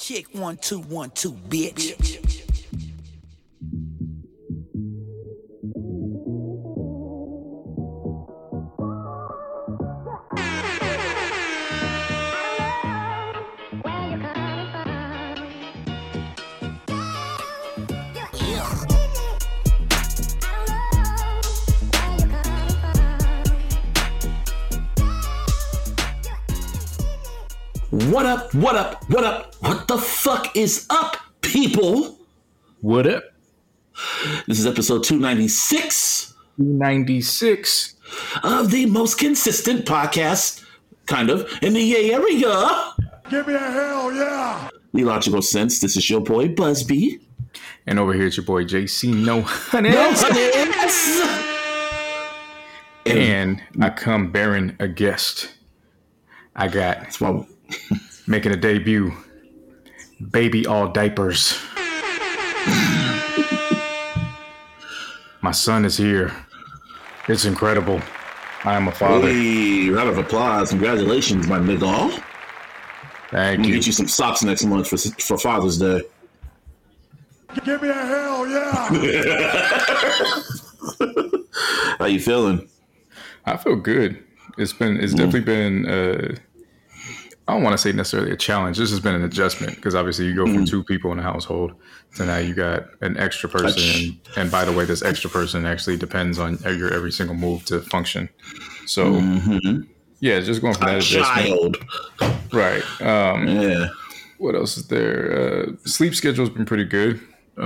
Check 1 2 1 2, bitch. What up? What up? What up? What the fuck is up, people? What up? This is episode 296. 296 of the most consistent podcast, kind of, in the area. Give me a hell yeah! The Logical Sense. This is your boy, Busby. And over here, it's your boy, JC No Honey. And I come bearing a guest. I got making a debut, baby all diapers. My son is here. It's incredible. I am a father. Hey, round of applause. Congratulations, my nigga. Thank I'm you. Get you some socks next month for Father's Day. Give me a hell yeah! How you feeling? I feel good. It's definitely been I don't want to say necessarily a challenge. This has been an adjustment because obviously you go from two people in a household to now you got an extra person. And by the way, this extra person actually depends on your every single move to function. So yeah, just going from that adjustment. Child. Right. Yeah. What else is there? Sleep schedule's been pretty good.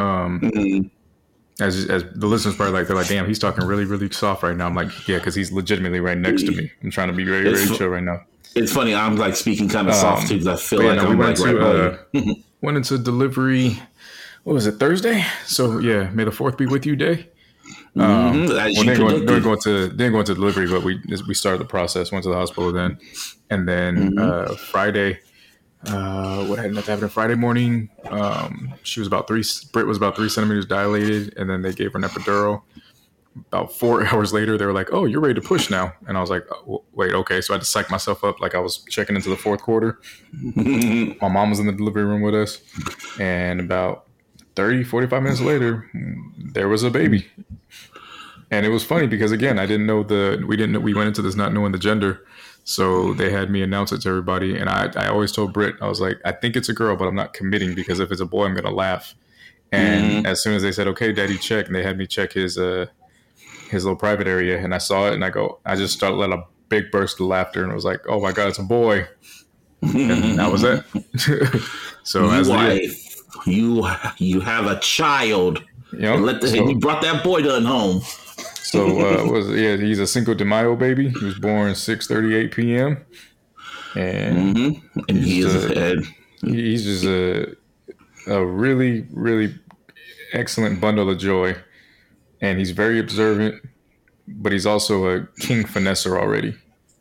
As the listeners probably they're like, damn, he's talking really, really soft right now. I'm like, yeah, because he's legitimately right next to me. I'm trying to be very, very chill right now. It's funny. I'm like speaking kind of soft too because I feel like we I'm went into delivery. What was it, Thursday? So yeah, may the 4th be with you, day. Didn't go into delivery, but we started the process. Went to the hospital then, and then Friday. What ended up happening Friday morning? Britt was about 3 centimeters dilated, and then they gave her an epidural. About 4 hours later, they were like, "Oh, you're ready to push now." And I was like, oh, "Wait, okay." So I had to psych myself up like I was checking into the 4th quarter. My mom was in the delivery room with us, and about 45 minutes later, there was a baby. And it was funny because again, we went into this not knowing the gender. So they had me announce it to everybody. And I always told Britt, I was like, I think it's a girl, but I'm not committing because if it's a boy, I'm going to laugh. And as soon as they said, okay, daddy, check. And they had me check his little private area. And I saw it and I just started let a big burst of laughter. And I was like, oh my God, it's a boy. And that was it. So you have a child. You brought that boy done home. So he's a Cinco de Mayo baby. He was born 6:38 p.m. And he's just a really, really excellent bundle of joy. And he's very observant, but he's also a king finesser already.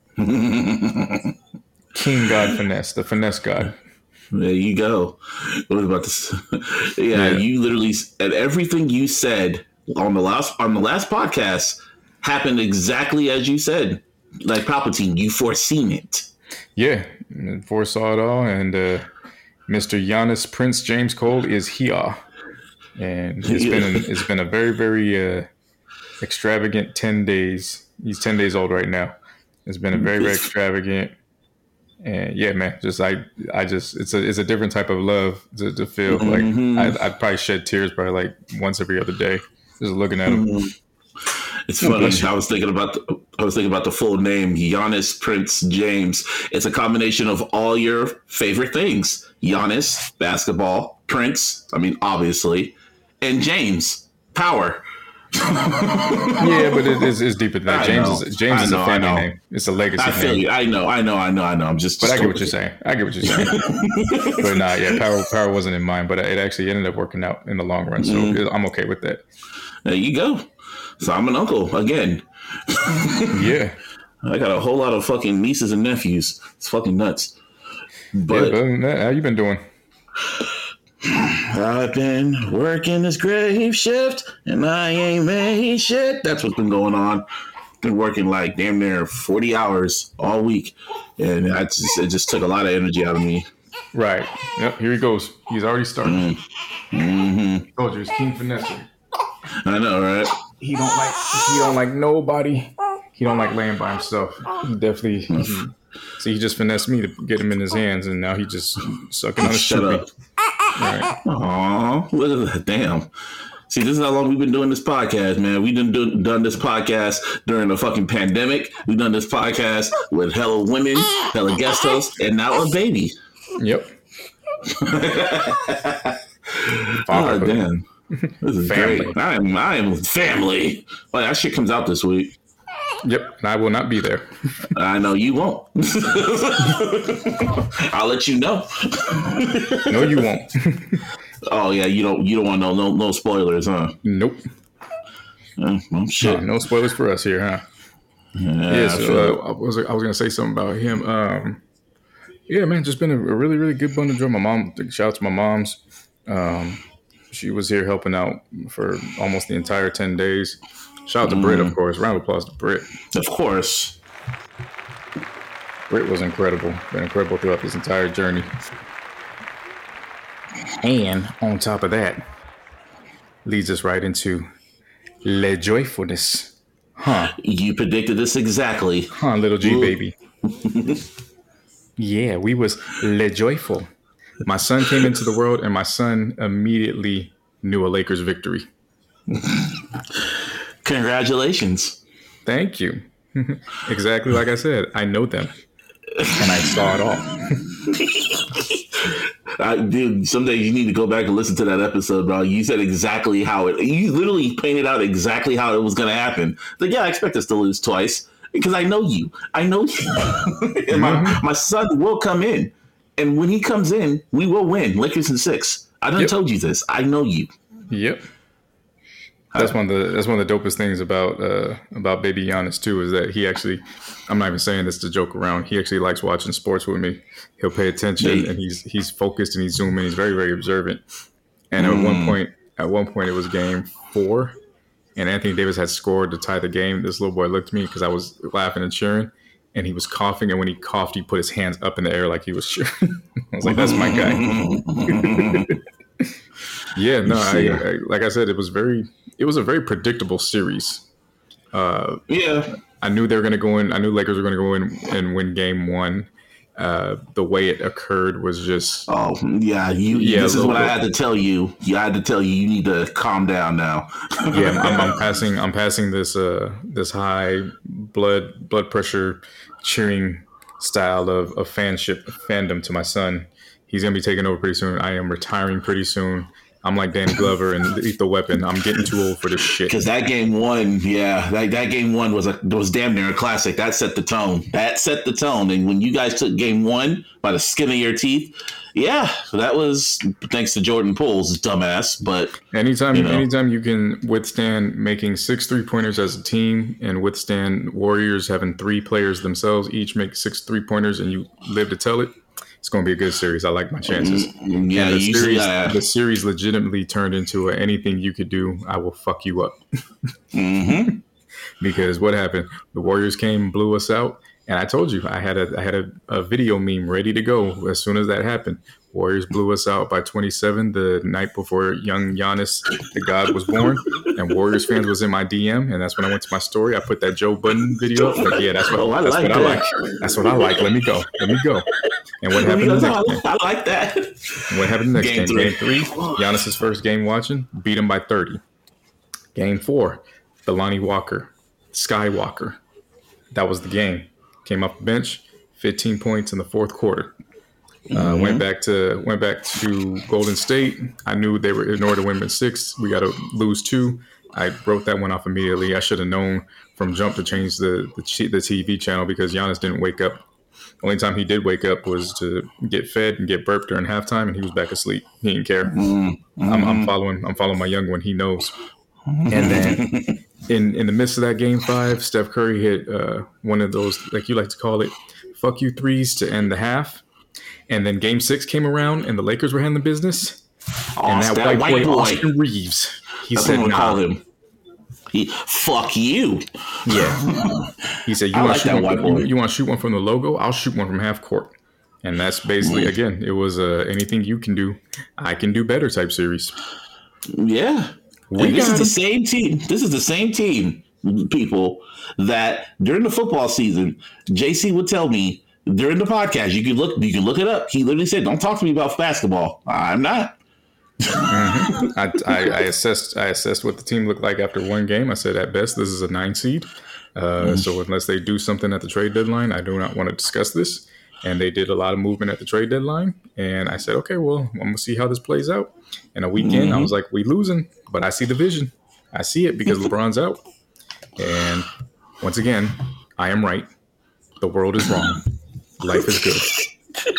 King God finesse, the finesse God. There you go. What about this? Yeah, you literally, and everything you said on the last podcast happened exactly as you said. Like Palpatine, you foreseen it. Yeah, foresaw it all. And Mr. Giannis Prince James Cole is here. And it's been a very, very extravagant 10 days. He's 10 days old right now. It's been a very, very extravagant. And yeah, man, it's a different type of love to feel. Like I'd probably shed tears probably like once every other day just looking at him. It's funny. I was thinking about the full name, Giannis Prince James. It's a combination of all your favorite things: Giannis, basketball; Prince, I mean, obviously, and James, power. Yeah, but it's deeper than that. James is a family name. It's a legacy name. I feel you. I know. I'm just. But I get what you're saying. But nah, yeah, power wasn't in mind, but it actually ended up working out in the long run. So I'm okay with that. There you go. So I'm an uncle again. Yeah. I got a whole lot of fucking nieces and nephews. It's fucking nuts. But how you been doing? I've been working this grave shift and I ain't made shit. That's what's been going on. Been working like damn near 40 hours all week. And it just took a lot of energy out of me. Right. Yep. Here he goes. He's already started. Mm-hmm. Told you, it's King Finesser. I know, right? He don't like nobody. He don't like laying by himself. He definitely. See, he just finessed me to get him in his hands, and now he just sucking on his Shut up. Right. Aw, look at that. Damn. See, this is how long we've been doing this podcast, man. We've done this podcast during the fucking pandemic. We've done this podcast with hella women, hella guest hosts, and now a baby. Yep. Oh, damn. This is family. Great. I am family. Like, that shit comes out this week. Yep, and I will not be there. I know you won't. I'll let you know. No, you won't. Oh yeah, you don't want no spoilers, huh? Nope. Well, shit. No spoilers for us here, huh? Yeah. So I was gonna say something about him. Yeah, man, just been a really, really good bundle of joy. My mom, shout out to my moms. She was here helping out for almost the entire 10 days. Shout out to Britt, of course. Round of applause to Britt. Of course. Britt was incredible. Been incredible throughout this entire journey. And on top of that, leads us right into Le Joyfulness. Huh. You predicted this exactly. Huh, little G, baby. Yeah, we was Le Joyful. My son came into the world, and my son immediately knew a Lakers victory. Congratulations. Thank you. Exactly like I said, I know them. And I saw it all. Dude, someday you need to go back and listen to that episode, bro. You said exactly you literally painted out exactly how it was going to happen. Like, yeah, I expect us to lose twice because I know you. And my son will come in. And when he comes in, we will win. Lakers in 6. I done told you this. I know you. Yep. That's one of the dopest things about baby Giannis too, is that he actually, I'm not even saying this to joke around, he actually likes watching sports with me. He'll pay attention and he's focused and he's zooming. He's very, very observant. And at one point it was game 4 and Anthony Davis had scored to tie the game. This little boy looked at me because I was laughing and cheering, and he was coughing, and when he coughed, he put his hands up in the air like he was cheering. I was like, that's my guy. Yeah, no, I like I said, it was a very predictable series. Yeah, I knew they were going to go in. I knew Lakers were going to go in and win game 1. The way it occurred was just. Oh yeah, this is what I had to tell you. I had to tell you need to calm down now. Yeah, I'm passing this high blood pressure cheering style of fandom to my son. He's gonna be taking over pretty soon. I am retiring pretty soon. I'm like Danny Glover and Lethal Weapon. I'm getting too old for this shit. Because that game 1, that game 1 was damn near a classic. That set the tone. And when you guys took game 1 by the skin of your teeth, that was thanks to Jordan Poole's dumbass. But anytime you can withstand making 6 3-pointers as a team and withstand Warriors having 3 players themselves each make 6 3-pointers, and you live to tell it, it's going to be a good series. I like my chances. Yeah, the series legitimately turned into anything you could do, I will fuck you up. Mm-hmm. Because what happened? The Warriors came, blew us out, and I told you I had a video meme ready to go as soon as that happened. Warriors blew us out by 27 the night before young Giannis, the God, was born, and Warriors fans was in my DM, and that's when I went to my story. I put that Joe Budden video up. Like, yeah, that's what I like. That's what I like. Let me go. And what happened the next game? I like that. What happened the next game? Game 3, Giannis's first game watching, beat him by 30. Game 4, Delonte Walker, Skywalker. That was the game. Came off the bench, 15 points in the fourth quarter. Went back to Golden State. I knew they were, in order to win in 6, we got to lose 2. I wrote that one off immediately. I should have known from jump to change the TV channel because Giannis didn't wake up. The only time he did wake up was to get fed and get burped during halftime, and he was back asleep. He didn't care. I'm following my young one. He knows. And then in the midst of that game 5, Steph Curry hit one of those, like you like to call it, fuck you threes to end the half. And then game 6 came around and the Lakers were handling business. And that white boy, Austin Reeves, he said, call him. Fuck you. Yeah. He said, you want to shoot one from the logo? I'll shoot one from half court. And that's basically, again, it was anything you can do, I can do better type series. Yeah. This is the same team. This is the same team, people, that during the football season, JC would tell me during the podcast, you can look it up. He literally said, "Don't talk to me about basketball. I'm not." I assessed what the team looked like after one game. I said, at best, this is a 9 seed. So unless they do something at the trade deadline, I do not want to discuss this. And they did a lot of movement at the trade deadline. And I said, okay, well, I'm going to see how this plays out. And a weekend, I was like, we losing, but I see the vision. I see it because LeBron's out. And once again, I am right. The world is wrong. Life is good.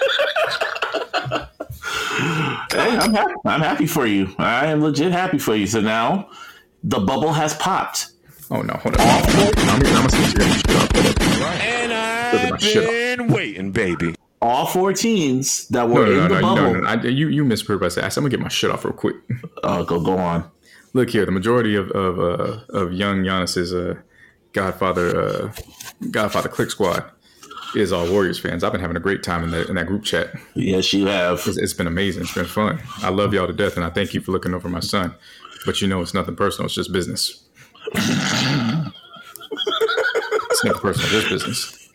Hey, I'm happy for you. I am legit happy for you. So now the bubble has popped. Oh, no. Hold on. I'm going to see And I've been waiting, baby. All 4 teams that were in the bubble. No. You misheard what I said. I'm going to get my shit off real quick. Go on. Look here. The majority of young Giannis's Godfather Click Squad is all Warriors fans. I've been having a great time in that group chat. Yes, you have. It's been amazing. It's been fun. I love y'all to death, and I thank you for looking over my son. But it's nothing personal. It's just business. It's nothing personal. Just business.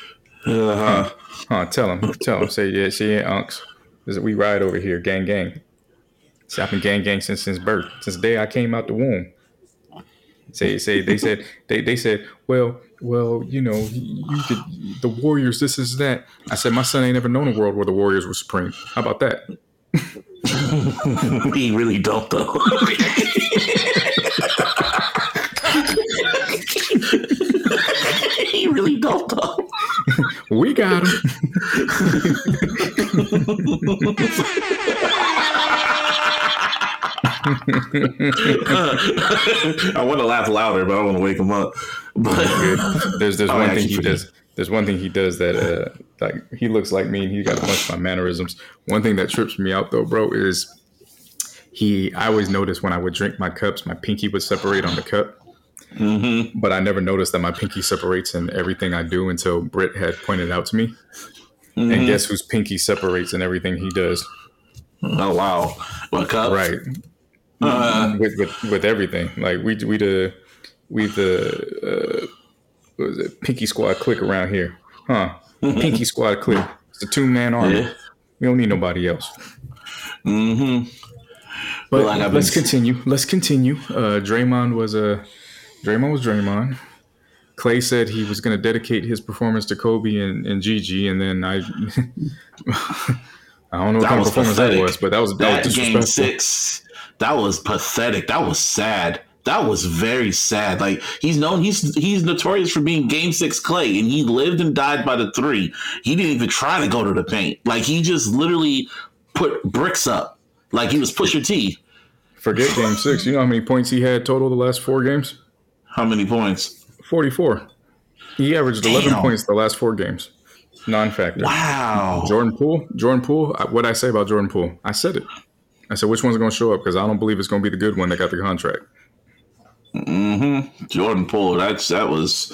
Tell him. Say unks. We ride over here, gang. See, I've been gang since birth, since the day I came out the womb. They said, well, you could, the Warriors, this is that. I said, my son ain't ever known a world where the Warriors were supreme. How about that? He really don't, though. He really don't, though. We got him. I want to laugh louder, but I don't want to wake him up. But there's one thing he does. There's one thing he does that like he looks like me, and he got a bunch of my mannerisms. One thing that trips me out though, bro, is I always noticed when I would drink my cups, my pinky would separate on the cup. Mm-hmm. But I never noticed that my pinky separates in everything I do until Britt had pointed out to me. Mm-hmm. And guess whose pinky separates in everything he does? Oh wow! What cup? Right. With everything, like we the what was it? Pinky Squad clique around here, huh? Pinky Squad clique. It's a 2-man army. Yeah. We don't need nobody else. Mm-hmm. But let's continue. Draymond was Draymond. Clay said he was going to dedicate his performance to Kobe and Gigi, and then I don't know what kind of performance that was, but that was Game 6. That was pathetic. That was sad. That was very sad. Like he's notorious for being Game 6 Clay, and he lived and died by the 3. He didn't even try to go to the paint. Like he just literally put bricks up. Like he was Pusha T. Forget Game 6. You know how many points he had total the last 4 games? How many points? 44. He averaged 11 points the last 4 games. Non-factor. Wow. Jordan Poole. What did I say about Jordan Poole? I said it. I said, which one's going to show up? Because I don't believe it's going to be the good one that got the contract. Mm-hmm. Jordan Poole. That was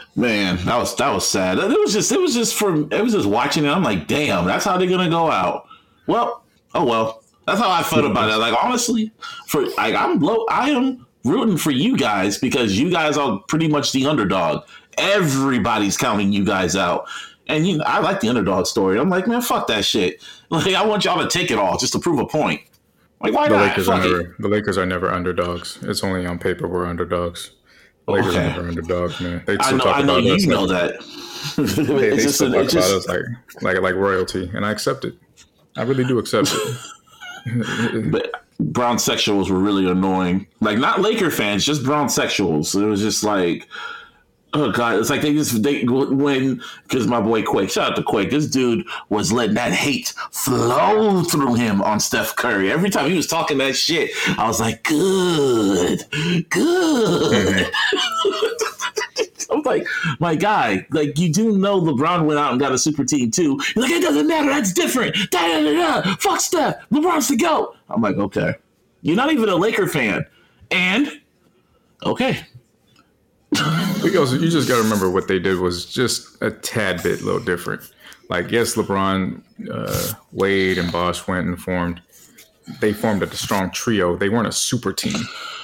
sad. It was just watching it. I'm like, damn, that's how they're going to go out. Well, oh well. That's how I felt about it. Like honestly, I am rooting for you guys because you guys are pretty much the underdog. Everybody's counting you guys out. And I like the underdog story. I'm like, man, fuck that shit. Like, I want y'all to take it all just to prove a point. Like, why not? The Lakers are never underdogs. It's only on paper we're underdogs. The Lakers are never underdogs, man. They still talk about us. You know that. They still talk about us like royalty, and I accept it. I really do accept it. But brown sexuals were really annoying. Like, not Laker fans, just brown sexuals. It was just like, oh god, it's like because my boy Quake, shout out to Quake, this dude was letting that hate flow through him on Steph Curry. Every time he was talking that shit, I was like, good. I'm like, my guy, like, you do know LeBron went out and got a super team too. He's like, it doesn't matter, that's different. Fuck Steph, LeBron's the GOAT. I'm like, okay. You're not even a Laker fan. And, okay. You just got to remember what they did was just a tad bit a little different. Like, yes, LeBron, Wade, and Bosh went and formed a strong trio. They weren't a super team.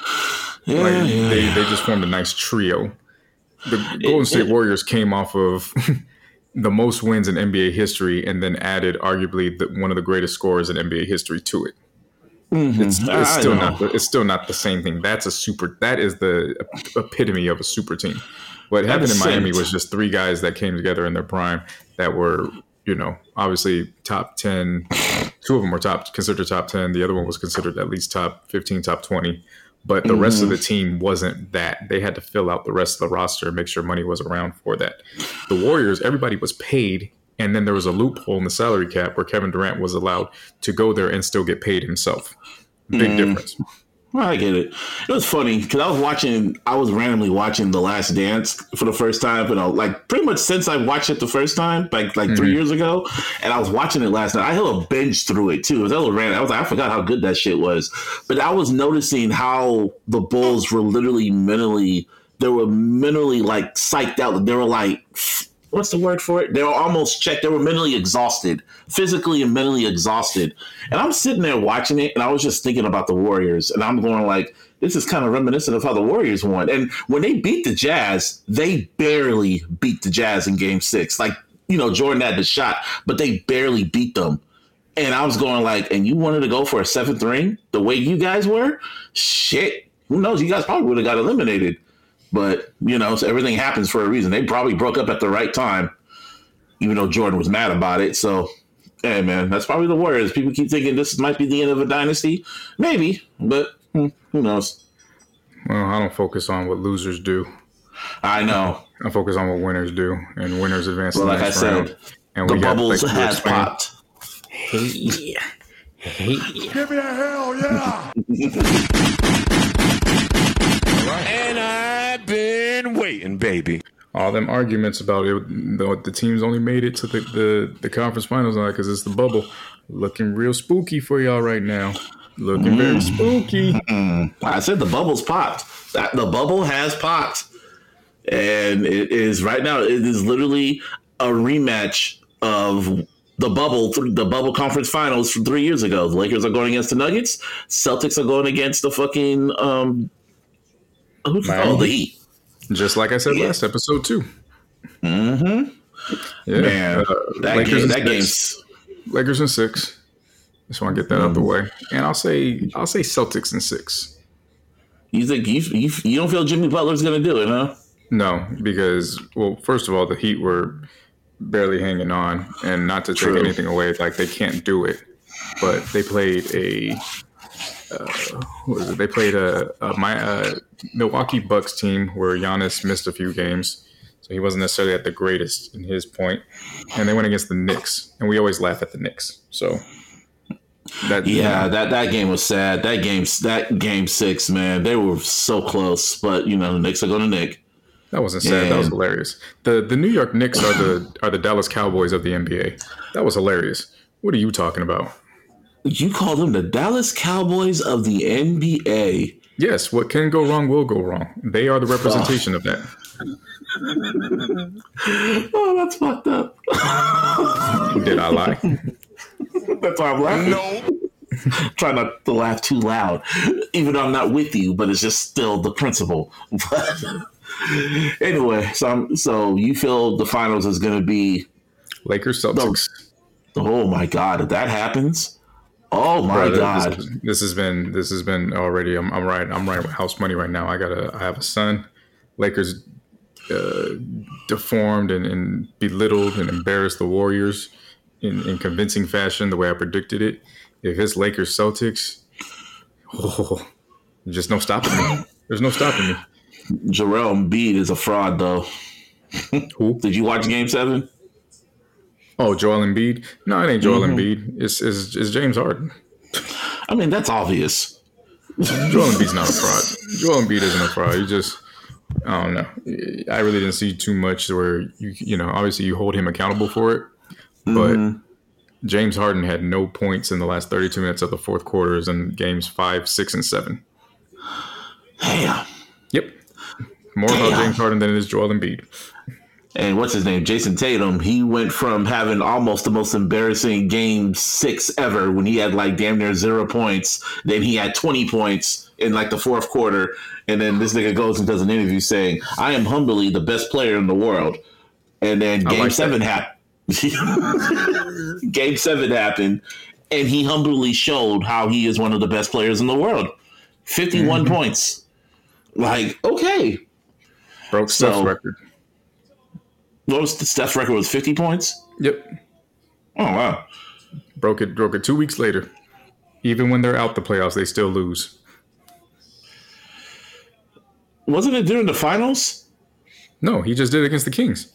They just formed a nice trio. The Golden State Warriors came off of the most wins in NBA history and then added arguably one of the greatest scorers in NBA history to it. Mm-hmm. It's still not the same thing. That is the epitome of a super team. What happened in Miami was just three guys that came together in their prime that were, obviously top 10. Two of them were considered top 10. The other one was considered at least top 15, top 20. But the rest of the team wasn't that. They had to fill out the rest of the roster and make sure money was around for that. The Warriors, everybody was paid. And then there was a loophole in the salary cap where Kevin Durant was allowed to go there and still get paid himself. Big difference. Well, I get it. It was funny because I was randomly watching The Last Dance for the first time, like pretty much since I watched it the first time, like 3 years ago. And I was watching it last night. I held a binge through it too. It was a little random. I was like, I forgot how good that shit was. But I was noticing how the Bulls were literally mentally like psyched out. They were like, what's the word for it? They were almost checked. They were mentally exhausted, physically and mentally exhausted. And I'm sitting there watching it, and I was just thinking about the Warriors. And I'm going like, this is kind of reminiscent of how the Warriors won. And when they beat the Jazz, they barely beat the Jazz in Game 6. Like, Jordan had the shot, but they barely beat them. And I was going like, and you wanted to go for a 7th ring the way you guys were? Shit. Who knows? You guys probably would have got eliminated. But, so everything happens for a reason. They probably broke up at the right time, even though Jordan was mad about it. So, hey, man, that's probably the Warriors. People keep thinking this might be the end of a dynasty. Maybe, but who knows? Well, I don't focus on what losers do. I know. I focus on what winners do, and winners advance. Well, like I said, and the bubbles has popped. Hey. Give me a hell yeah! And I've been waiting, baby. All them arguments about it, the teams only made it to the conference finals now because it's the bubble. Looking real spooky for y'all right now. Looking very spooky. I said the bubble's popped. The bubble has popped. And it is right now, it is literally a rematch of the bubble conference finals from 3 years ago. The Lakers are going against the Nuggets. Celtics are going against the fucking the Heat. Just like I said last episode too. Mm-hmm. Yeah. Man, game's Lakers in 6. Just want to get that out of the way. And I'll say Celtics in 6. You think you don't feel Jimmy Butler's gonna do it, huh? No, because first of all, the Heat were barely hanging on, and not to take anything away, like they can't do it, but they played a Milwaukee Bucks team where Giannis missed a few games, so he wasn't necessarily at the greatest in his point, and they went against the Knicks, and we always laugh at the Knicks. So that game was sad. That game 6, man, they were so close, but the Knicks are going to Nick. That wasn't sad. That was hilarious. The New York Knicks are the Dallas Cowboys of the NBA. That was hilarious. What are you talking about? You call them the Dallas Cowboys of the NBA? Yes. What can go wrong will go wrong. They are the representation of that. Oh, that's fucked up. Did I lie? That's why I'm laughing. No. Try not to laugh too loud, even though I'm not with you, but it's just still the principle. But anyway, so you feel the finals is going to be Lakers Celtics? Oh my God! If that happens, oh my God! This has been already. I'm right with house money right now. I have a son. Lakers deformed and belittled and embarrassed the Warriors in convincing fashion, the way I predicted it. If it's Lakers Celtics, just no stopping me. There's no stopping me. Joel Embiid is a fraud, though. Who? Did you watch Game 7? Oh, Joel Embiid? No, it ain't Joel Embiid. It's James Harden. I mean, that's obvious. Joel Embiid's not a fraud. Joel Embiid isn't a fraud. You just, I don't know. I really didn't see too much where obviously you hold him accountable for it, but James Harden had no points in the last 32 minutes of the fourth quarters in games 5, 6, and 7. Damn. Yep. More about James Harden than it is Joel Embiid. And what's his name? Jason Tatum. He went from having almost the most embarrassing game 6 ever when he had like damn near 0 points. Then he had 20 points in like the fourth quarter. And then this nigga goes and does an interview saying, I am humbly the best player in the world. And then game 7 happened. Game 7 happened. And he humbly showed how he is one of the best players in the world. 51 points. Like, okay. Broke Steph's record. What was Steph's record? Was 50 points? Yep. Oh, wow. Broke it 2 weeks later. Even when they're out the playoffs, they still lose. Wasn't it during the finals? No, he just did it against the Kings.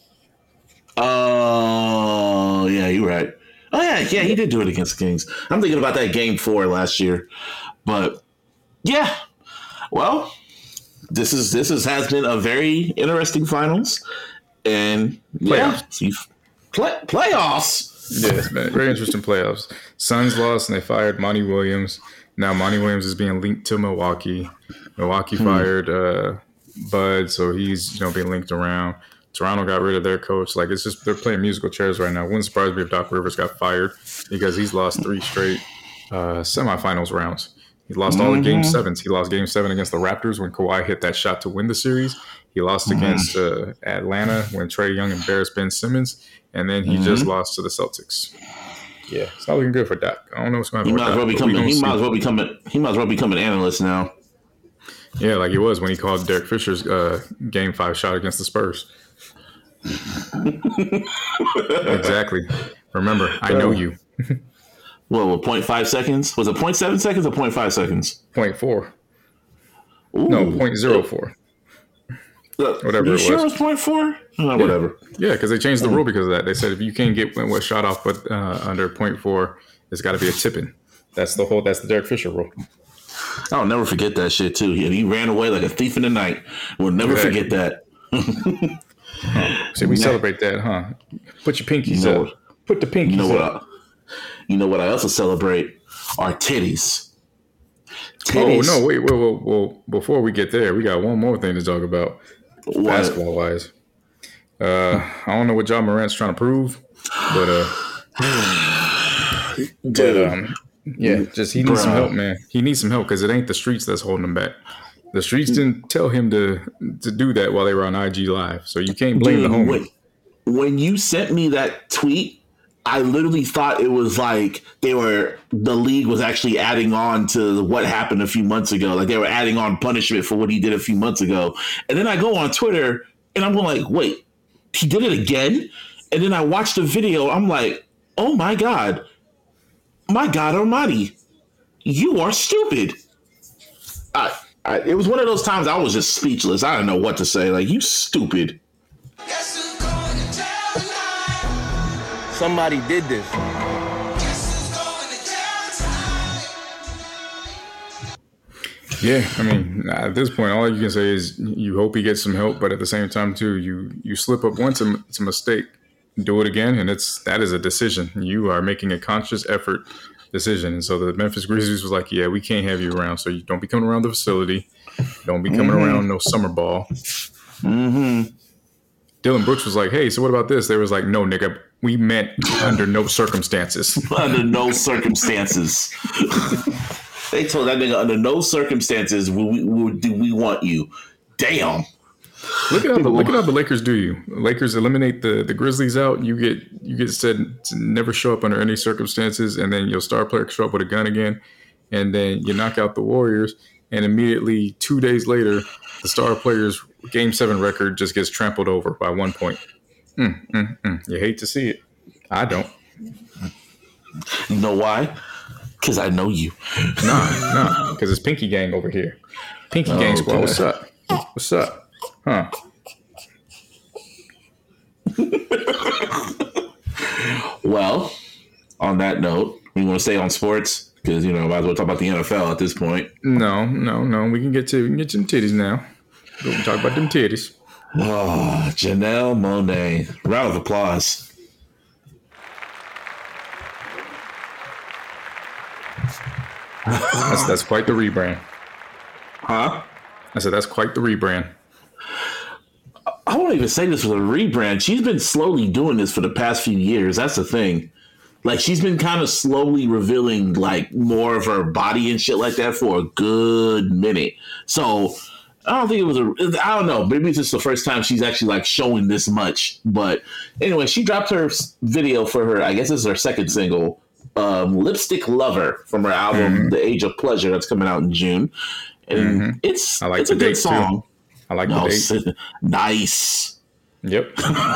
Oh, yeah, you're right. Oh, yeah, he did do it against the Kings. I'm thinking about that game 4 last year. But, yeah. Well, this has been a very interesting finals. And playoffs. Playoffs. Yes, man. Very interesting playoffs. Suns lost and they fired Monty Williams. Now Monty Williams is being linked to Milwaukee. Milwaukee fired Bud, so he's being linked around. Toronto got rid of their coach. Like, it's just they're playing musical chairs right now. Wouldn't surprise me if Doc Rivers got fired because he's lost 3 straight semifinals rounds. He lost all the game 7s. He lost game 7 against the Raptors when Kawhi hit that shot to win the series. He lost against Atlanta when Trae Young embarrassed Ben Simmons. And then he just lost to the Celtics. Yeah, it's not looking good for Doc. I don't know what's going to happen with Doc. He might as well become an analyst now. Yeah, like he was when he called Derek Fisher's game 5 shot against the Spurs. Exactly. Remember, I know you. What, 0.5 seconds? Was it 0.7 seconds or 0.5 seconds? 0.4. No, 0.04. Whatever it was. Sure it was 0.4? Yeah. Whatever. Yeah, because they changed the rule because of that. They said if you can't get what shot off but under 0.4, it's got to be a tipping. That's the Derek Fisher rule. I'll never forget that shit too. He ran away like a thief in the night. We'll never forget that. So we celebrate that, huh? Put your pinkies up. Put the pinkies up. You know what I also celebrate? Our titties. Oh, no, wait. Well, before we get there, we got one more thing to talk about. Basketball-wise. I don't know what Ja Morant's trying to prove, but he needs some help, man. He needs some help because it ain't the streets that's holding him back. The streets didn't tell him to do that while they were on IG Live, so you can't blame the homie. When you sent me that tweet, I literally thought it was like the league was actually adding on to what happened a few months ago. Like they were adding on punishment for what he did a few months ago. And then I go on Twitter and I'm going like, wait, he did it again? And then I watched the video. I'm like, oh my God almighty, you are stupid. It was one of those times I was just speechless. I didn't know what to say. Like, you stupid. Somebody did this. Yeah, I mean, at this point, all you can say is you hope he gets some help, but at the same time, too, you slip up once, it's a mistake. Do it again, and that is a decision. You are making a conscious effort decision. And so the Memphis Grizzlies was like, yeah, we can't have you around, so you don't be coming around the facility. Don't be coming around no summer ball. Dylan Brooks was like, hey, so what about this? They was like, no, nigga, we meant under no circumstances. Under no circumstances. They told that nigga under no circumstances do we want you. Damn. Look at how the Lakers do you. Lakers eliminate the Grizzlies out. You get said to never show up under any circumstances, and then your star player show up with a gun again, and then you knock out the Warriors, and immediately 2 days later, the star player's Game 7 record just gets trampled over by 1 point. You hate to see it. I don't. You know why? Because I know you. Nah, because it's Pinky Gang over here. Pinky Gang squad. What's up? What's up? Huh? Well, on that note, we want to stay on sports because might as well talk about the NFL at this point. No. We can get some titties now. We can talk about them titties. Oh, Janelle Monáe. Round of applause. That's quite the rebrand. Huh? I said that's quite the rebrand. I won't even say this was a rebrand. She's been slowly doing this for the past few years. That's the thing. Like, she's been kind of slowly revealing, like, more of her body and shit like that for a good minute. So, I don't think it was I don't know. Maybe it's just the first time she's actually, like, showing this much. But, anyway, she dropped her video for her, I guess this is her second single, Lipstick Lover, from her album, The Age of Pleasure, that's coming out in June. And it's a good song. Too. I like the date. Nice. Yep.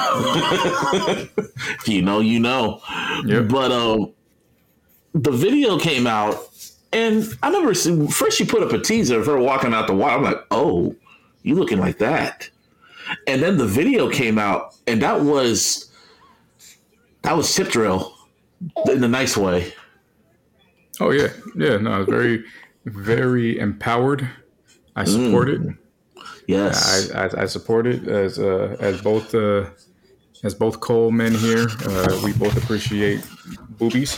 If you know, you know. Yep. But the video came out, and I remember first she put up a teaser of her walking out the water. I'm like, oh, you looking like that. And then the video came out, and that was Tip Drill in a nice way. Oh, yeah. Yeah, no, very, very empowered. I support it. Yes, I support it as both Cole men here. We both appreciate boobies.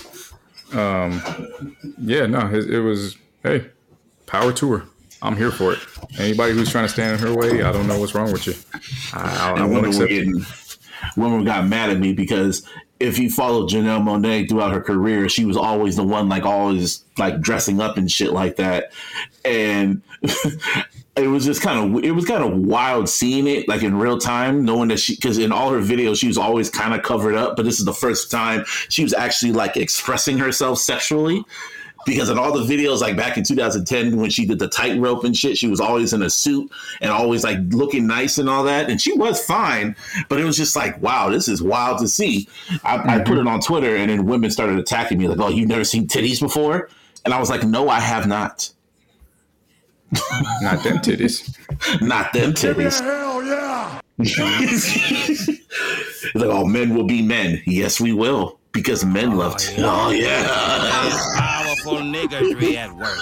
It was, hey, power to her. I'm here for it. Anybody who's trying to stand in her way, I don't know what's wrong with you. I won't accept it. Women got mad at me because if you followed Janelle Monáe throughout her career, she was always the one, like, always, like, dressing up and shit like that. And it was kind of wild seeing it, like, in real time, knowing that because in all her videos, she was always kind of covered up. But this is the first time she was actually, like, expressing herself sexually. Because in all the videos, like back in 2010, when she did the tightrope and shit, she was always in a suit and always, like, looking nice and all that. And she was fine, but it was just like, wow, this is wild to see. I put it on Twitter, and then women started attacking me like, oh, you've never seen titties before? And I was like, no, I have not. Not them titties. Not them titties. Hell yeah! It's like, oh, men will be men. Yes, we will. Because men love titties. Oh, yeah. Powerful niggardry at work.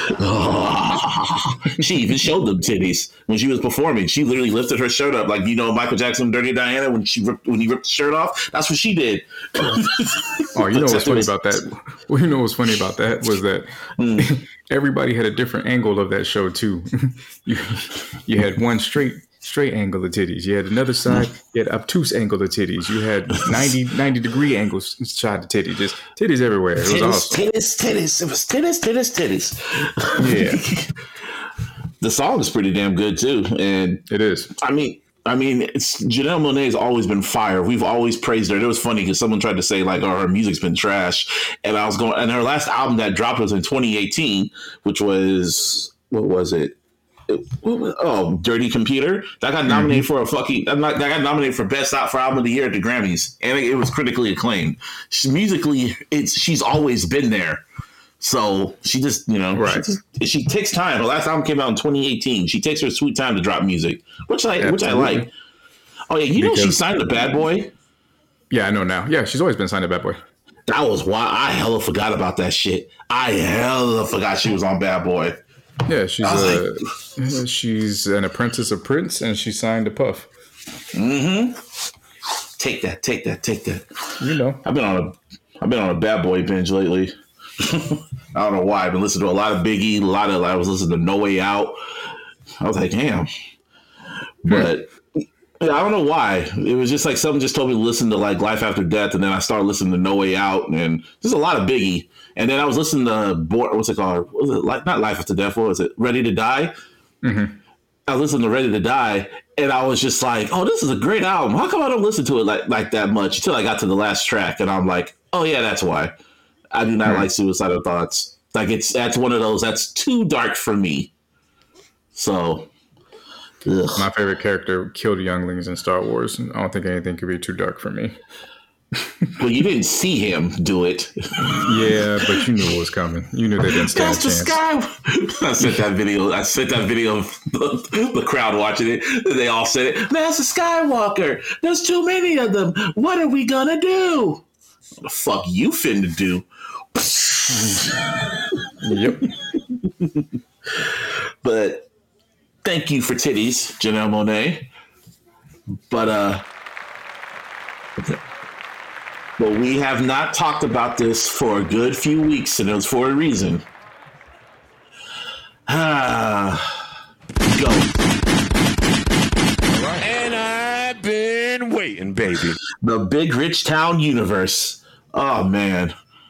She even showed them titties when she was performing. She literally lifted her shirt up, like, you know, Michael Jackson, Dirty Diana, when he ripped the shirt off. That's what she did. Oh, you know what's funny about that? Well, you know what's funny about that was that everybody had a different angle of that show too. You had one straight angle of titties. You had another side, you had obtuse angle of titties. You had 90 degree angles shot of titties. Just titties everywhere. It was awesome. Titties. It was titties. Yeah. The song is pretty damn good too. And it is. I mean, it's Janelle Monáe has always been fire. We've always praised her. It was funny because someone tried to say, like, oh, her music's been trash. And and her last album that dropped was in 2018, which was, what was it? Dirty Computer. That got nominated for that got nominated for Best for Album of the Year at the Grammys, and it was critically acclaimed. She's always been there. So she just, you know, right. She takes time. Her last album came out in 2018. She takes her sweet time to drop music, which I like. Oh yeah, because she signed to Bad Boy. Yeah, I know now. Yeah, she's always been signed to Bad Boy. That was why I hella forgot about that shit. I hella forgot she was on Bad Boy. Yeah, she's an apprentice of Prince, and she signed to Puff. Mm-hmm. Take that. You know, I've been on a Bad Boy binge lately. I don't know why. I've been listening to a lot of Biggie, I was listening to No Way Out. I was like, damn. But I don't know why. It was just like something just told me to listen to, like, Life After Death, and then I started listening to No Way Out, and there's a lot of Biggie. And then I was listening to what's it called? Was it not Life After Death? What was it? Ready to Die? Mm-hmm. I listened to Ready to Die, and I was just like, oh, this is a great album. How come I don't listen to it like that much until I got to the last track? And I'm like, oh yeah, that's why. I do not like Suicidal Thoughts. Like, that's one of those that's too dark for me. So, ugh. My favorite character killed younglings in Star Wars. I don't think anything could be too dark for me. Well, you didn't see him do it. Yeah, but you knew it was coming. You knew they didn't stand a chance. I sent that video of the crowd watching it. They all said it. Master Skywalker. There's too many of them. What are we gonna do? What the fuck you finna do? Yep. But thank you for titties, Janelle Monáe. But we have not talked about this for a good few weeks, and it was for a reason. Go. And Hating, baby. The Big Rich Town universe. Oh man.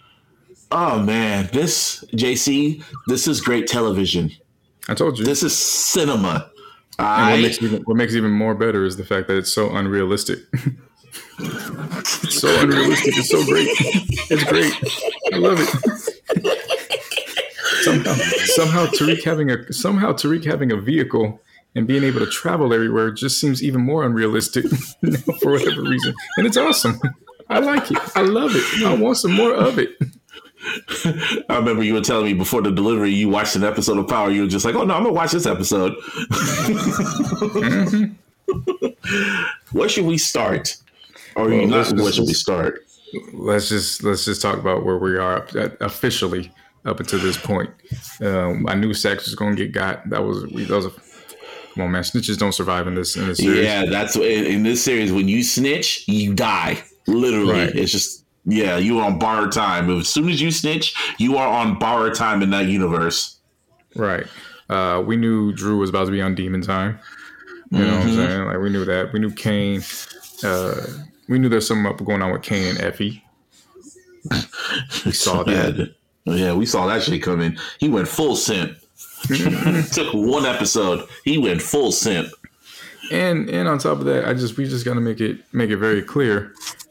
This JC, this is great television. I told you. This is cinema. What makes it even more better is the fact that it's so unrealistic. It's so unrealistic. It's so great. It's great. I love it. Somehow Tariq having a vehicle and being able to travel everywhere just seems even more unrealistic for whatever reason. And it's awesome. I like it. I love it. I want some more of it. I remember you were telling me before the delivery, you watched an episode of Power. You were just like, oh, no, I'm going to watch this episode. Where should we start? Or where should we start? Let's just talk about where we are officially up until this point. I knew Sax was going to get got. That was a come on, man. Snitches don't survive in this series. Yeah, that's in this series. When you snitch, you die. Literally, right. It's just. Yeah, you are on borrowed time. As soon as you snitch, you are on borrowed time in that universe. Right. We knew Drew was about to be on demon time. You know what I'm saying? Like, we knew that. We knew Kane. We knew there's something up going on with Kane and Effie. We saw that. Yeah, we saw that shit coming. He went full simp. Took one episode. He went full simp. And on top of that, we just got to make it very clear.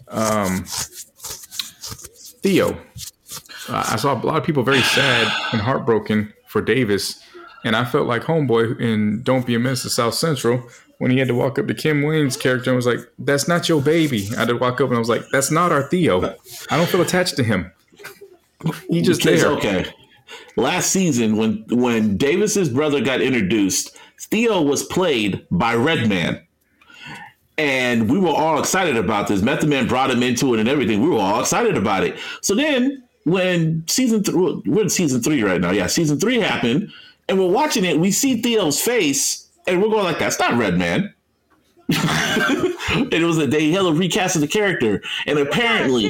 Theo. I saw a lot of people very sad and heartbroken for Davis, and I felt like Homeboy in Don't Be a Menace to South Central when he had to walk up to Kim Wayne's character and was like, "That's not your baby." I had to walk up and I was like, "That's not our Theo. I don't feel attached to him. He just there." Okay. Last season, when Davis's brother got introduced, Theo was played by Redman. And we were all excited about this. Method Man brought him into it and everything. We were all excited about it. So then when we're in season 3 right now. Yeah, season 3 happened. And we're watching it. We see Theo's face. And we're going like, that's not Redman. And it was they hella recasted the character. And apparently,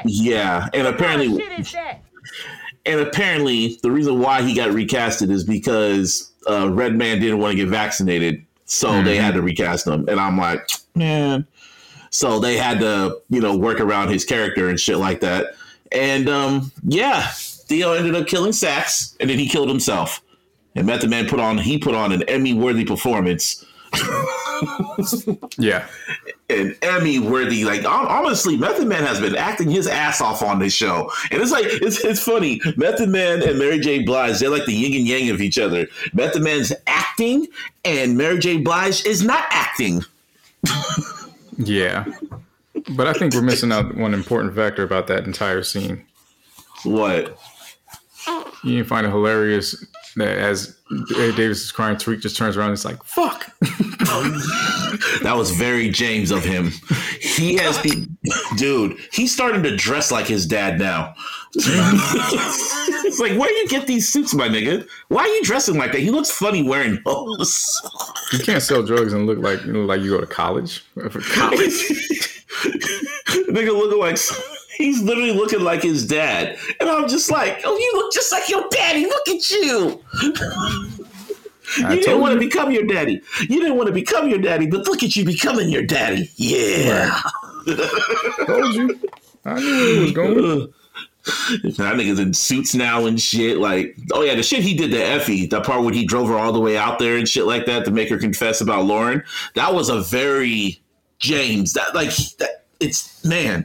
And apparently the reason why he got recasted is because Redman didn't want to get vaccinated. So they had to recast him. And I'm like, man. So they had to, work around his character and shit like that. And Theo ended up killing Sax, and then he killed himself. And Method Man put on an Emmy-worthy performance. Yeah. An Emmy-worthy, honestly, Method Man has been acting his ass off on this show. And it's like, it's funny. Method Man and Mary J. Blige, they're like the yin and yang of each other. Method Man's acting, and Mary J. Blige is not acting. Yeah. But I think we're missing out one important factor about that entire scene. What? You didn't find it hilarious that as Davis is crying, Tariq just turns around and is like, fuck. That was very James of him. He's starting to dress like his dad now. It's like, where do you get these suits, my nigga? Why are you dressing like that? He looks funny wearing those. You can't sell drugs and look like you go to college. For college? Nigga looking like... He's literally looking like his dad. And I'm just like, oh, you look just like your daddy. Look at you. You didn't want to become your daddy. You didn't want to become your daddy, but look at you becoming your daddy. Yeah. Right. Told you. I knew where it was going. That nigga's in suits now and shit. Like, oh yeah, the shit he did to Effie, that part where he drove her all the way out there and shit like that to make her confess about Lauren. That was a very James. It's, man.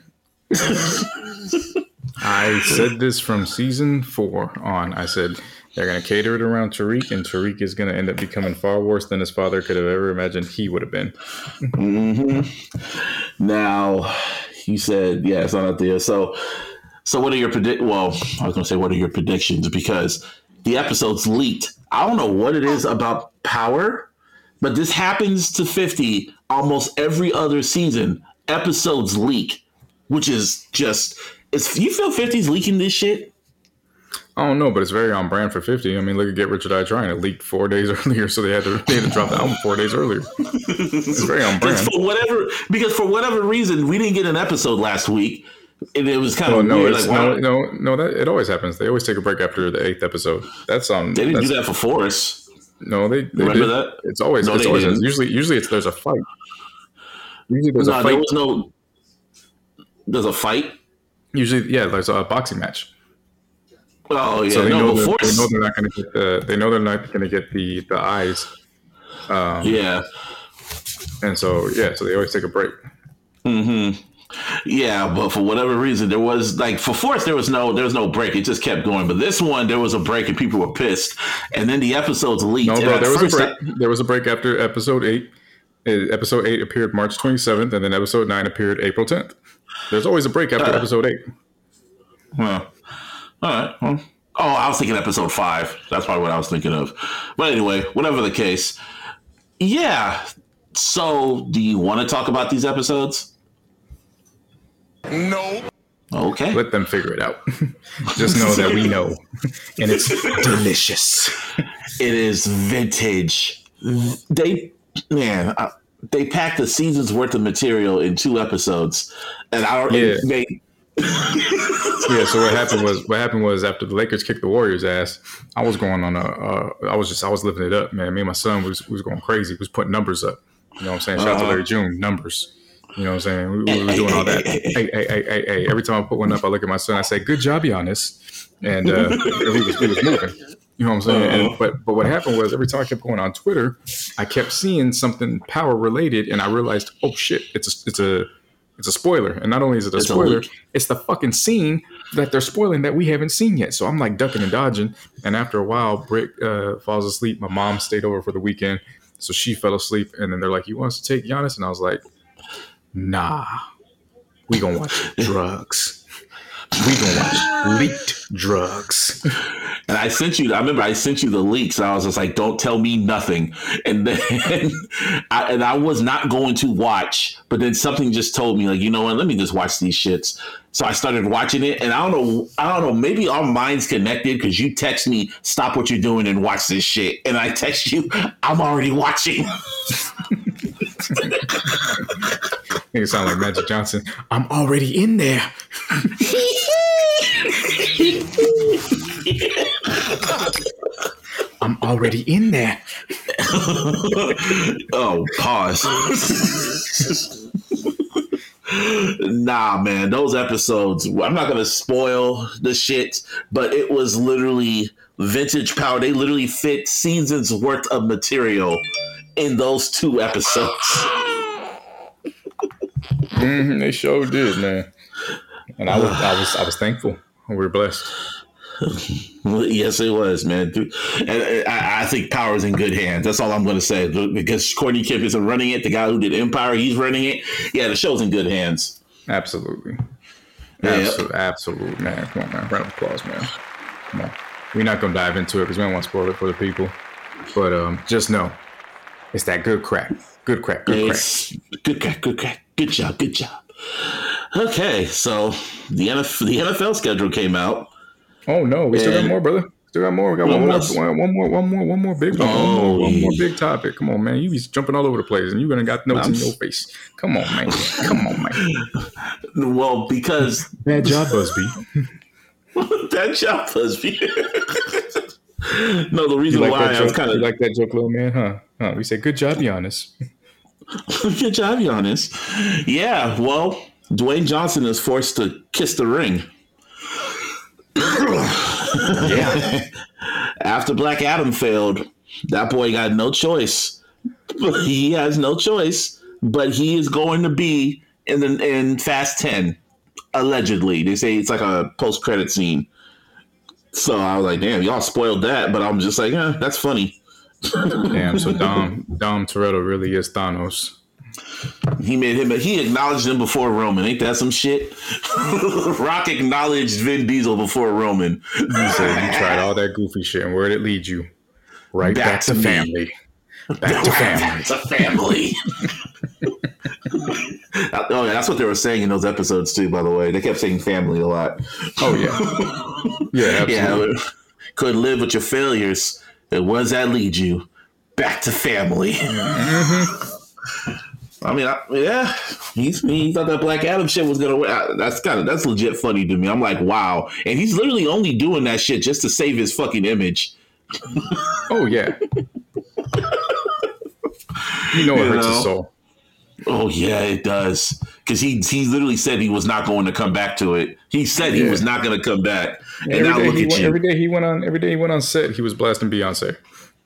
I said this from season 4 on. I said they're going to cater it around Tariq, and Tariq is going to end up becoming far worse than his father could have ever imagined he would have been. Mm-hmm. Now, you said, yeah, it's not out there. So what are your what are your predictions? Because the episode's leaked. I don't know what it is about Power, but this happens to 50 almost every other season. Episodes leak. Which is just, you feel 50's leaking this shit? I don't know, but it's very on brand for 50. I mean, look at Get Rich or Die Trying. It leaked 4 days earlier, so they had to drop the album 4 days earlier. It's very on brand. Because for whatever reason, we didn't get an episode last week. And it was kind of weird. It always happens. They always take a break after the 8th episode. That's on. They didn't do that for Forrest. No, they remember did. that? It's always. Usually there's a fight. Usually there's a fight. There's a fight. Usually, yeah, there's a boxing match. Oh yeah, so they know they're not going to get they know they're not going to get the eyes. Yeah, and so they always take a break. Mm-hmm. Yeah, but for whatever reason, there was like for Force, there was no break. It just kept going. But this one, there was a break, and people were pissed. And then the episodes leaked. No, bro, there was a break. There was a break after episode 8. Episode 8 appeared March 27th, and then episode 9 appeared April 10th. There's always a break after episode 8. Well, all right. Well, I was thinking episode 5. That's probably what I was thinking of. But anyway, whatever the case. Yeah. So, do you want to talk about these episodes? No. Okay. Let them figure it out. Just know that we know. And it's delicious. It is vintage. They packed a season's worth of material in 2 episodes. And I don't Yeah, so what happened was after the Lakers kicked the Warriors' ass, I was going on I was living it up, man. Me and my son was going crazy. We was putting numbers up. You know what I'm saying? Shout out to Larry June, numbers. You know what I'm saying? We were doing all that. Hey. Every time I put one up, I look at my son, I say, "Good job, Giannis." And he was moving. You know what I'm saying? But what happened was every time I kept going on Twitter, I kept seeing something power related, and I realized, oh shit, it's a spoiler. And not only is it a spoiler, it's the fucking scene that they're spoiling that we haven't seen yet. So I'm like ducking and dodging. And after a while, Brick falls asleep. My mom stayed over for the weekend, so she fell asleep. And then they're like, "You want us to take Giannis?" And I was like, "Nah, we gonna watch drugs. We gonna watch leaked drugs." And I remember I sent you the leaks. I was just like, "Don't tell me nothing." And then I was not going to watch, but then something just told me, like, you know what? Let me just watch these shits. So I started watching it, and I don't know. Maybe our minds connected because you text me, "Stop what you're doing and watch this shit," and I text you, "I'm already watching." It sound like Magic Johnson. I'm already in there. I'm already in there. Oh, pause. Nah, man, those episodes, I'm not going to spoil the shit, but it was literally vintage power. They literally fit seasons worth of material in those 2 episodes. They sure did, man. And I was thankful. We were blessed. Yes, it was, man. And I think Power is in good hands. That's all I'm going to say. Because Courtney Kemp isn't running it. The guy who did Empire, he's running it. Yeah, the show's in good hands. Absolutely. Yeah. Absolutely, man. Come on, man. Round of applause, man. Come on. We're not going to dive into it because we don't want to spoil it for the people. But just know, it's that good crack. Good crack. Good crack. Good job. Okay, so the NFL schedule came out. Oh no, we still got more, brother. Still got more. We got one more big one. One more big topic. Come on, man. You be jumping all over the place, and you're gonna got notes in your face. Come on, man. Well, because bad job, Busby. Bad job, Busby. No, the reason why I was kind of like that joke, little man, huh? We say, "Good job, Giannis." Good job, Giannis. Yeah, well, Dwayne Johnson is forced to kiss the ring. Yeah. After Black Adam failed, that boy got no choice. He has no choice, but he is going to be in Fast 10, allegedly. They say it's like a post-credit scene. So I was like, damn, y'all spoiled that, but I'm just like, that's funny. Damn, so Dom Toretto really is Thanos. He acknowledged him before Roman. Ain't that some shit? Rock acknowledged Vin Diesel before Roman. He said, "You tried all that goofy shit, and where'd it lead you? Right back to family. Back to family." Oh, yeah, that's what they were saying in those episodes too, by the way. They kept saying family a lot. Oh, yeah. Yeah, absolutely. Yeah, couldn't live with your failures. And where does that lead you? Back to family. Mm-hmm. I mean, he thought that Black Adam shit was gonna win. That's legit funny to me. I'm like, wow, and he's literally only doing that shit just to save his fucking image. Oh yeah, it hurts his soul. Oh yeah, it does. Because he literally said he was not going to come back to it. He said he was not going to come back. Yeah, and now look at you. Every day he went on set, he was blasting Beyonce.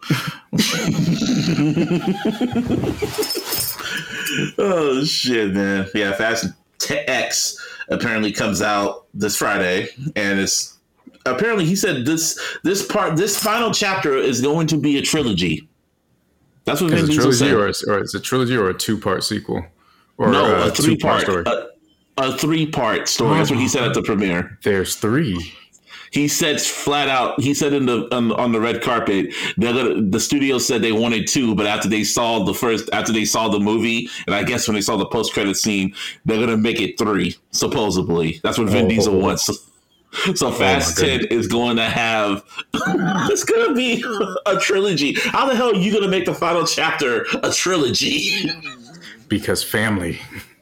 Oh shit, man! Yeah, Fast X apparently comes out this Friday, and it's apparently he said this final chapter is going to be a trilogy. That's what Vin Diesel said. Or it's a trilogy or a 2-part sequel, or no, a 3-part story. A 3-part story. That's what he said at the premiere. There's 3. He said flat out. He said on the red carpet, the studio said they wanted 2, but after they saw the movie, and I guess when they saw the post-credit scene, they're gonna make it 3. Supposedly, that's what Vin Diesel wants. So Fast 10 is going to have. It's gonna be a trilogy. How the hell are you gonna make the final chapter a trilogy? Because family.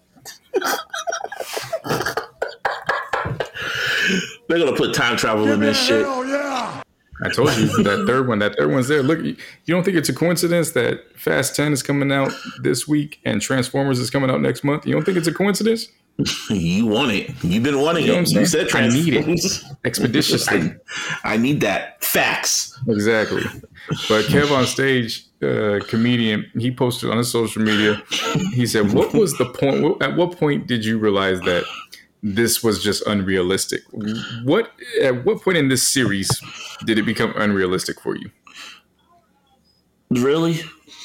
They're gonna put time travel in this shit. Yeah. I told you that third one's there. Look, you don't think it's a coincidence that Fast 10 is coming out this week and Transformers is coming out next month? You don't think it's a coincidence? You want it. You've been wanting it. You said I need it expeditiously. I need that. Facts. Exactly. But Kev on Stage, comedian, he posted on his social media. He said, "What was the point? At what point did you realize that this was just unrealistic? At what point in this series did it become unrealistic for you?" Really?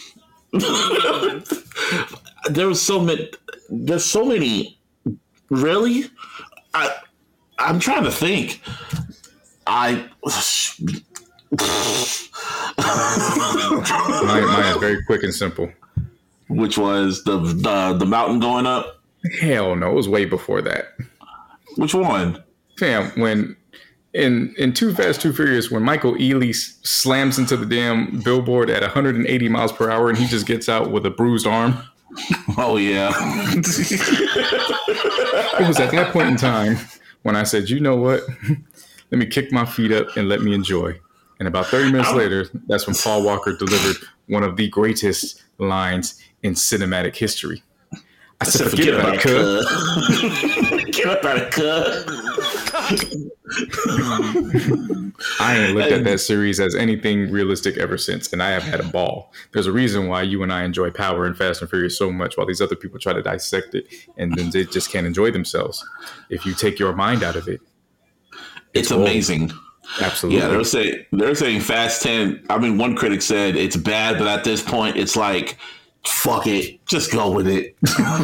There's so many. Really? I'm trying to think. Mine is very quick and simple. Which was the mountain going up? Hell no, it was way before that. Which one? Fam, when in Too Fast, Too Furious, when Michael Ealy slams into the damn billboard at 180 miles per hour and he just gets out with a bruised arm. Oh, yeah. It was at that point in time when I said, you know what? Let me kick my feet up and let me enjoy. And about 30 minutes later, that's when Paul Walker delivered one of the greatest lines in cinematic history. I said, forget about it, cuz. Forget about it, cuz. I ain't looked at that series as anything realistic ever since, and I have had a ball. There's a reason why you and I enjoy Power and Fast and Furious so much, while these other people try to dissect it, and then they just can't enjoy themselves. If you take your mind out of it, it's amazing. Absolutely. Yeah, they're saying Fast 10. I mean, one critic said it's bad, but at this point, it's like, fuck it, just go with it.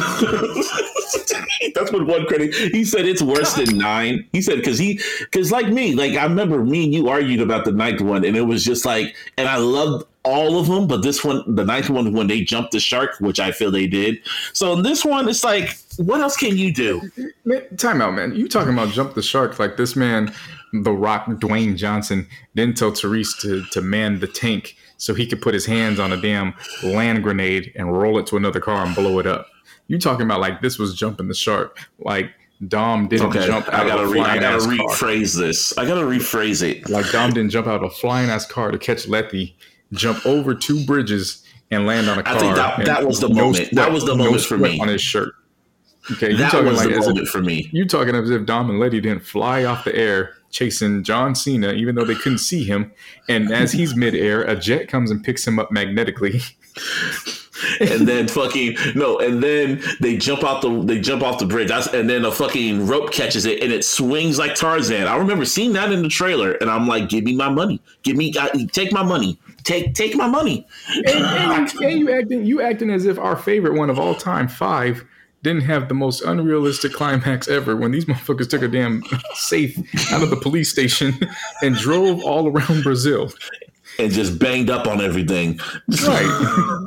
That's what one critic, he said it's worse than 9. He said because like me, like I remember me and you argued about the 9th one, and it was just like, and I loved all of them, but this one, the 9th one, when they jumped the shark, which I feel they did. So in this one, it's like, what else can you do? Time out, man. You talking about jump the shark? Like this man, The Rock, Dwayne Johnson, didn't tell Therese to man the tank so he could put his hands on a damn land grenade and roll it to another car and blow it up. You talking about like this was jumping the shark? Like Dom didn't jump out of a flying ass car. I gotta rephrase it. Like Dom didn't jump out of a flying ass car to catch Letty, jump over 2 bridges and land on a car. I think that was the moment. That was the moment for me. On his shirt. Okay, that was like the moment for me. You talking as if Dom and Letty didn't fly off the air chasing John Cena, even though they couldn't see him. And as he's midair, a jet comes and picks him up magnetically. And then and then they jump off the bridge. And then a fucking rope catches it and it swings like Tarzan. I remember seeing that in the trailer, and I'm like, give me my money. Take my money. Take my money. And you acting as if our favorite one of all time, 5, didn't have the most unrealistic climax ever when these motherfuckers took a damn safe out of the police station and drove all around Brazil. And just banged up on everything. Right.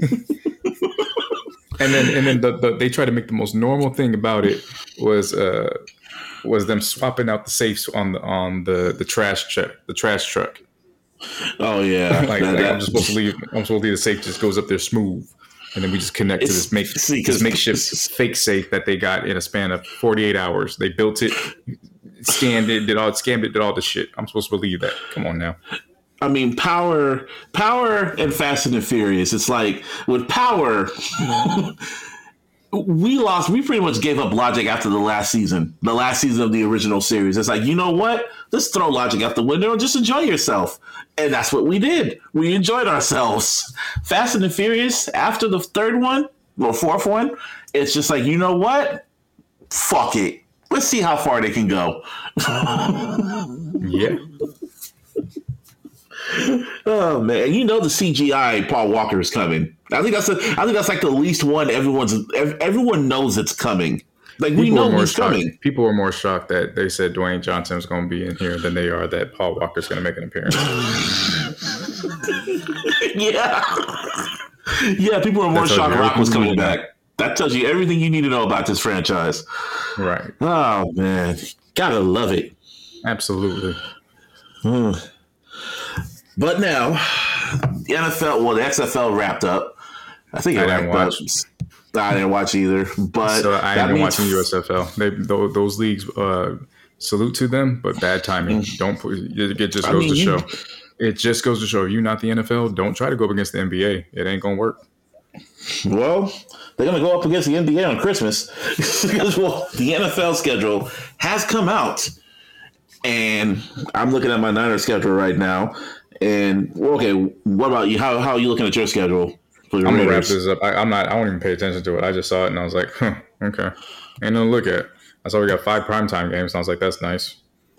and then they try to make the most normal thing about it was them swapping out the safes on the trash truck. Oh yeah. I'm supposed to leave the safe just goes up there smooth. And then we just connect to this makeshift fake safe that they got in a span of 48 hours. They built it, scanned it, did all the shit. I'm supposed to believe that. Come on now. I mean, Power and Fast and the Furious. It's like with Power, we lost. We pretty much gave up Logic after the last season of the original series. It's like, you know what? Let's throw Logic out the window and just enjoy yourself. And that's what we did. We enjoyed ourselves. Fast and the Furious, after the third one or fourth one, it's just like, you know what? Fuck it. Let's see how far they can go. Yeah. Oh man, you know the CGI Paul Walker is coming. I think that's like the least one everyone knows it's coming. Like, we know he's coming. People were more shocked that they said Dwayne Johnson was going to be in here than they are that Paul Walker's going to make an appearance. Yeah, people were more shocked Rock was coming back. That tells you everything you need to know about this franchise. Right. Oh man, gotta love it. Absolutely. But now, the NFL, the XFL wrapped up. I think it wrapped up. I didn't watch either. But so I ain't been watching USFL. Those leagues, salute to them, but bad timing. It just goes to show. It just goes to show, if you're not the NFL, don't try to go up against the NBA. It ain't going to work. Well, they're going to go up against the NBA on Christmas. Because, the NFL schedule has come out. And I'm looking at my Niners schedule right now. And okay, what about you? How are you looking at your schedule? I'm gonna wrap this up. I won't even pay attention to it. I just saw it and I was like, okay. And then look at. I saw we got 5 primetime games. And I was like, that's nice.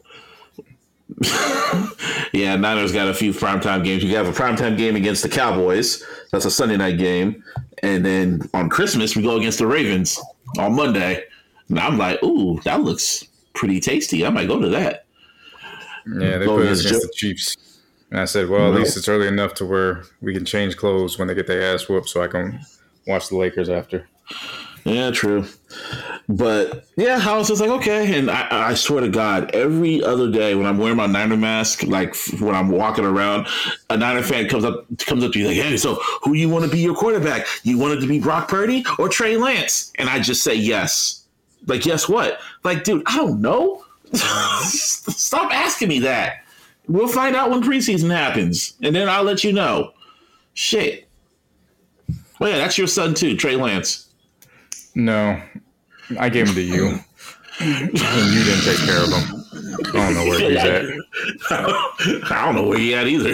Yeah, Niners got a few primetime games. You have a primetime game against the Cowboys. That's a Sunday night game, and then on Christmas we go against the Ravens on Monday. And I'm like, ooh, that looks pretty tasty. I might go to that. Yeah, they put us against the Chiefs. And I said, well, at least it's early enough to where we can change clothes when they get their ass whooped so I can watch the Lakers after. Yeah, true. But, yeah, I was just like, okay. And I swear to God, every other day when I'm wearing my Niner mask, like when I'm walking around, a Niner fan comes up to you like, hey, so who you want to be your quarterback? You want it to be Brock Purdy or Trey Lance? And I just say yes. Like, guess what? Like, dude, I don't know. Stop asking me that. We'll find out when preseason happens, and then I'll let you know. Shit. Well, yeah, that's your son too, Trey Lance. No, I gave him to you. And you didn't take care of him. I don't know where he's at. I don't know where he's at either.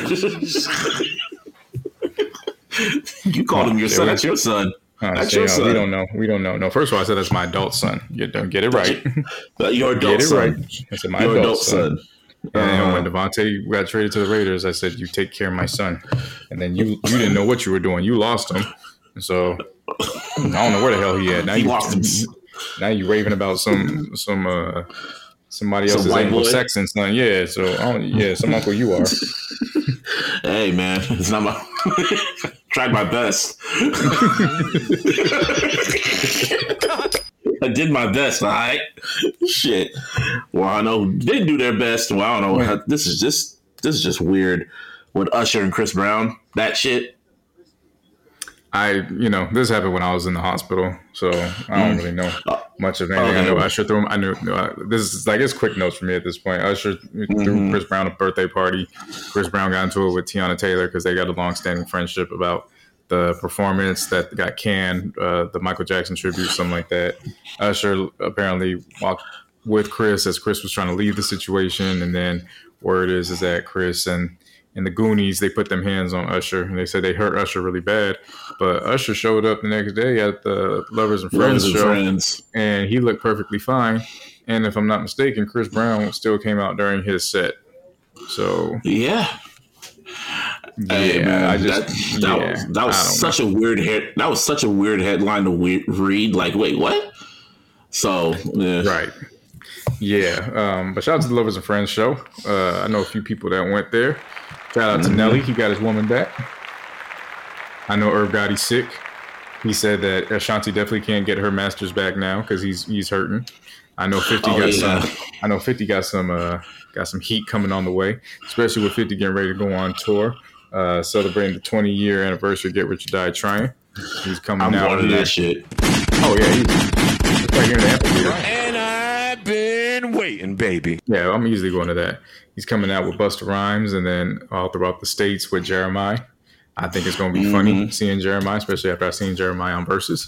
You called him your son. That's your son. That's your son. We don't know. No, first of all, I said that's my adult son. You don't get it right. Your adult son. Right. I said my adult son. And when Devontae got traded to the Raiders, I said, you take care of my son. And then you didn't know what you were doing. You lost him. And so I don't know where the hell he at. Now now you raving about somebody else's Anglo-Saxon son. Yeah, so some uncle you are. Hey man, it's not my tried my best. I did my best, all right? Shit. Well, I know they didn't do their best. Well, I don't know. This is just weird with Usher and Chris Brown. That shit. This happened when I was in the hospital, so I don't really know much of anything. I know Usher threw him. I knew this is like, it's quick notes for me at this point. Usher threw Chris Brown a birthday party. Chris Brown got into it with Tiana Taylor because they got a long-standing friendship about the performance that got canned, the Michael Jackson tribute, something like that. Usher apparently walked with Chris as Chris was trying to leave the situation, and then word is that Chris and the Goonies, they put them hands on Usher, and they said they hurt Usher really bad. But Usher showed up the next day at the Lovers and Friends show, and he looked perfectly fine. And if I'm not mistaken, Chris Brown still came out during his set. So yeah. Hey, man, that was such a weird That was such a weird headline to read. Like, wait, what? So yeah. Right, yeah. But shout out to the Lovers and Friends show. I know a few people that went there. Shout out to Nelly. He got his woman back. I know Irv Gotti's sick. He said that Ashanti definitely can't get her masters back now because he's hurting. I know 50 got some heat coming on the way, especially with 50 getting ready to go on tour, celebrating the 20-year anniversary of Get Rich or Die Trying. He's coming out. I'm going to that shit. Oh yeah, he's right here in the amphitheater. And I've been waiting, baby. Yeah, I'm easily going to that. He's coming out with Busta Rhymes, and then all throughout the states with Jeremiah. I think it's going to be funny seeing Jeremiah, especially after I've seen Jeremiah on Versus.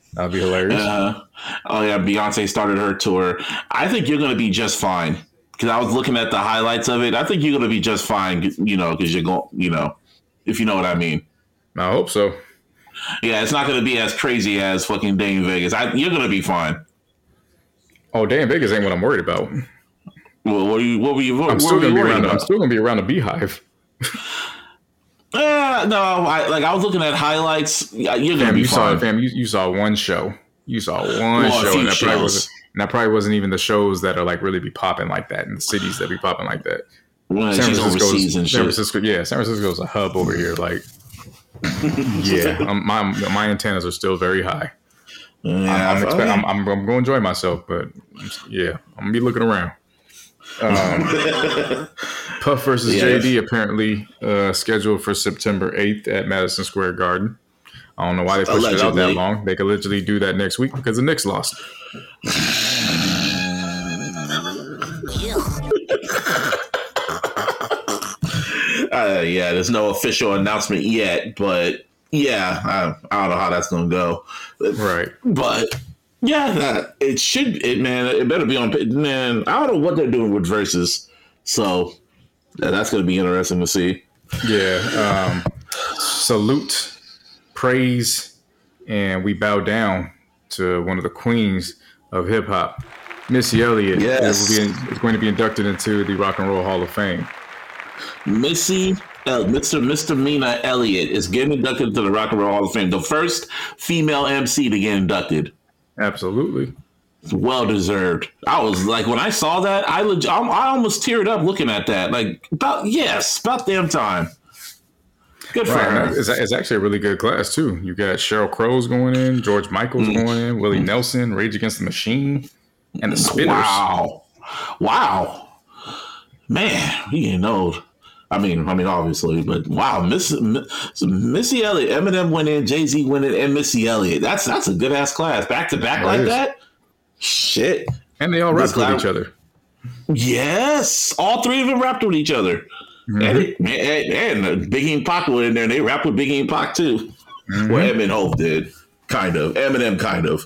That'd be hilarious. Oh yeah, Beyonce started her tour. I think you're going to be just fine because I was looking at the highlights of it. I think you're going to be just fine, because you're going, if you know what I mean. I hope so. Yeah, it's not going to be as crazy as fucking Day in Vegas. You're going to be fine. Oh, Day in Vegas ain't what I'm worried about. Well, what were you? I'm still going to be around the Beehive. No, I was looking at highlights. You're going to be fine. You saw one show. You saw one show, and that probably wasn't even the shows that are like really be popping like that in the cities that be popping like that. Well, San Francisco's a hub over here. Like, yeah, my antennas are still very high. Yeah, I'm going to enjoy myself, but yeah, I'm gonna be looking around. Puff versus JD apparently scheduled for September 8th at Madison Square Garden. I don't know why they pushed it out that long. They could literally do that next week because the Knicks lost. There's no official announcement yet, but I don't know how that's going to go. Right. But it better be on, man. I don't know what they're doing with verses. So that's going to be interesting to see. Yeah. Salute, praise, and we bow down to one of the queens of hip hop, Missy Elliott. Yes. is going to be inducted into the Rock and Roll Hall of Fame. Mr. Mina Elliott is getting inducted to the Rock and Roll Hall of Fame. The first female MC to get inducted. Absolutely. Well deserved. I was like, when I saw that, I almost teared up looking at that. Like, about damn time. Good for her. It's actually a really good class too. You got Sheryl Crow's going in, George Michael's going in, Willie Nelson, Rage Against the Machine, and the Spinners. Wow. Man, we getting old. I mean, obviously, but wow, Missy Elliott, Eminem went in, Jay-Z went in, and Missy Elliott. That's a good ass class, back to back like that. Shit, and they all rapped with each other. Yes, all three of them rapped with each other, and Biggie and Pac were in there, and they rapped with Biggie and Pac too. Mm-hmm. Well, Eminem Hope did, kind of. Eminem, kind of,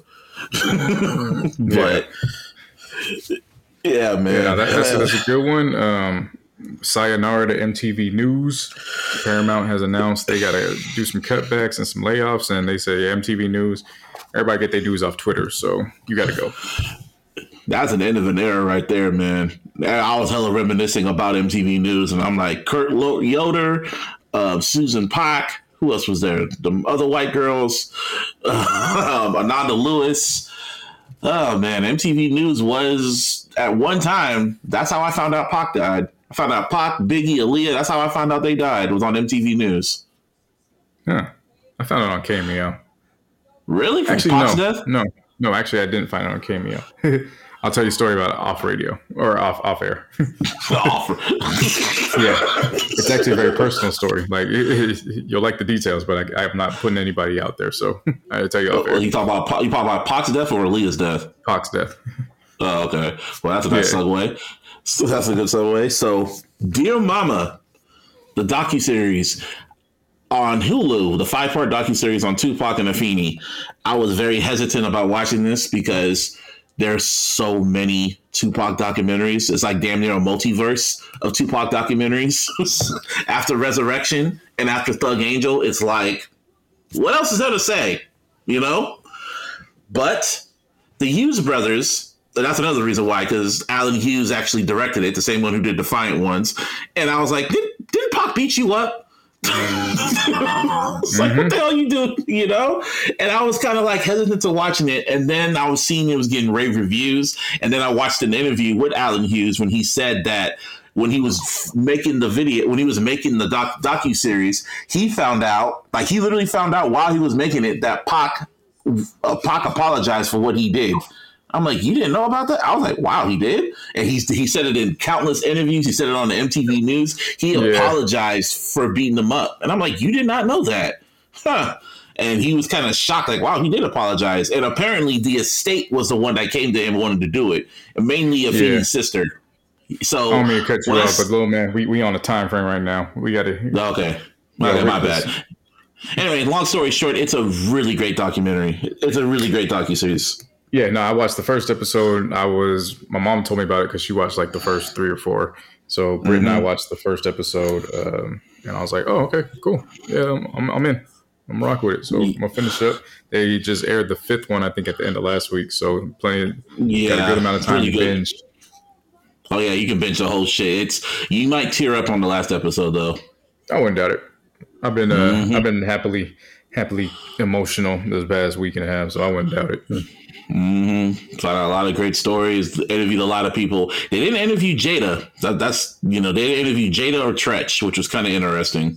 but yeah, man, yeah, that's a good one. Sayonara to MTV News. Paramount has announced they got to do some cutbacks and some layoffs, and they say MTV News, everybody get their dues off Twitter, so you got to go. That's an end of an era right there, man. I was hella reminiscing about MTV News, and I'm like, Kurt Yoder, Susan Pack, who else was there? The other white girls, Ananda Lewis. Oh, man, MTV News was, at one time, that's how I found out Pac died. I found out Pac, Biggie, Aaliyah. That's how I found out they died. It was on MTV News. Huh. I found it on Cameo. Really? From actually, Pac's death? No. Actually, I didn't find it on Cameo. I'll tell you a story about it off radio or off air. Yeah, it's actually a very personal story. Like you'll like the details, but I am not putting anybody out there. So I'll tell you off air. You talk about Pac's death or Aaliyah's death? Pac's death. Oh, okay. Well, that's a nice segue. So that's a good segue. So, Dear Mama, the docuseries on Hulu, the 5-part docuseries on Tupac and Afeni. I was very hesitant about watching this because there's so many Tupac documentaries. It's like damn near a multiverse of Tupac documentaries. After Resurrection and after Thug Angel, it's like, what else is there to say? You know? But the Hughes brothers... That's another reason why, because Alan Hughes actually directed it, the same one who did Defiant Ones. And I was like, didn't Pac beat you up? It's like, what the hell you do? You know? And I was kind of like hesitant to watching it. And then I was seeing it was getting rave reviews. And then I watched an interview with Alan Hughes when he said that when he was making the video, when he was making the docuseries, he found out, like he literally found out while he was making it that Pac apologized for what he did. I'm like, you didn't know about that? I was like, wow, he did? And he said it in countless interviews. He said it on the MTV News. He apologized for beating them up. And I'm like, you did not know that? Huh. And he was kind of shocked, like, wow, he did apologize. And apparently the estate was the one that came to him and wanted to do it. And mainly Afeni's sister. So I don't mean to cut you off, but little man, we on a time frame right now. We got to. Okay. My bad. Anyway, long story short, it's a really great documentary. It's a really great docuseries. Yeah, no, I watched the first episode. My mom told me about it because she watched like the first 3 or 4. So Britt and I watched the first episode, and I was like, "Oh, okay, cool. Yeah, I'm in. I'm rock with it." So I'm gonna finish up. They just aired the 5th one, I think, at the end of last week. So got a good amount of time to binge. Oh yeah, you can binge the whole shit. You might tear up on the last episode though. I wouldn't doubt it. I've been happily emotional this past week and a half, so I wouldn't doubt it. Found out a lot of great stories. Interviewed a lot of people. They didn't interview Jada. They didn't interview Jada or Tretch, which was kind of interesting.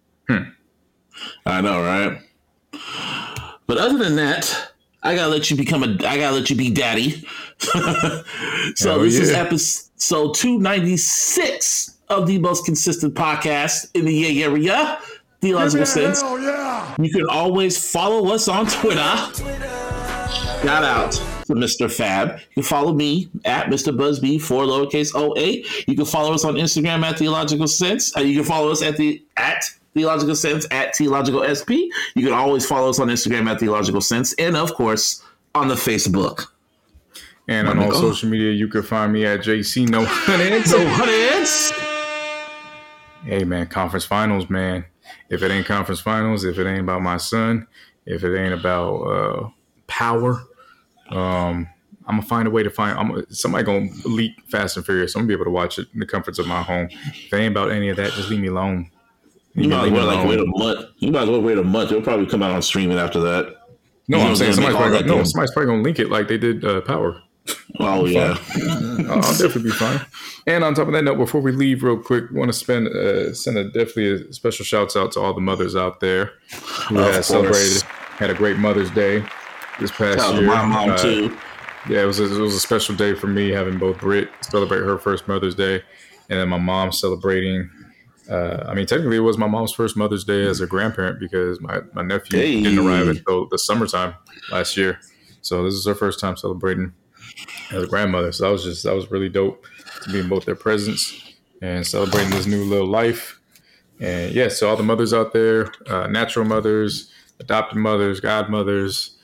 I know, right? But other than that, I gotta let you be daddy. So this is episode 296 of the most consistent podcast in the area, Theological Sense. You can always follow us on Twitter. Shout out to Mr. Fab. You can follow me at Mr. Busby 4 lowercase OA. You can follow us on Instagram at Theological Sense. You can follow us at Theological Sense at Theological SP. You can always follow us on Instagram at Theological Sense, and of course on the Facebook. And on all social media, you can find me at JC No Hunnits. Hey man, conference finals, man. If it ain't conference finals, if it ain't about my son, if it ain't about power, I'm gonna find a way to somebody gonna leak Fast and Furious. I'm gonna be able to watch it in the comforts of my home. If it ain't about any of that, just leave me alone. You might as well wait a month. Wait a month. It'll probably come out on streaming after that. No, I'm saying somebody's probably gonna link it like they did Power. Oh yeah, I'll definitely be fine. And on top of that note, before we leave, real quick, want to send a special shouts out to all the mothers out there who had a great Mother's Day this past year. My mom too. Yeah, it was a special day for me having both Britt celebrate her first Mother's Day, and then my mom celebrating. Technically, it was my mom's first Mother's Day as a grandparent because my nephew didn't arrive until the summertime last year. So this is her first time celebrating as a grandmother. So that was really dope to be in both their presence and celebrating this new little life. And yeah, so all the mothers out there, natural mothers, adopted mothers, godmothers,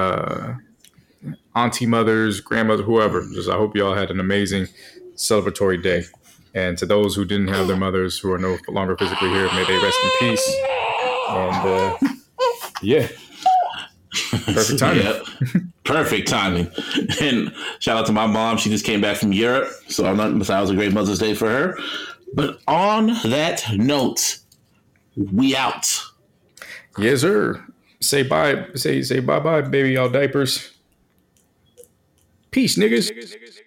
auntie mothers, grandmothers, whoever. I hope you all had an amazing celebratory day. And to those who didn't have their mothers who are no longer physically here, may they rest in peace. And perfect timing. Yep. Perfect timing. And shout out to my mom. She just came back from Europe. So that was a great Mother's Day for her. But on that note, we out. Yes, sir. Say bye. Say bye-bye, baby, y'all diapers. Peace, niggas.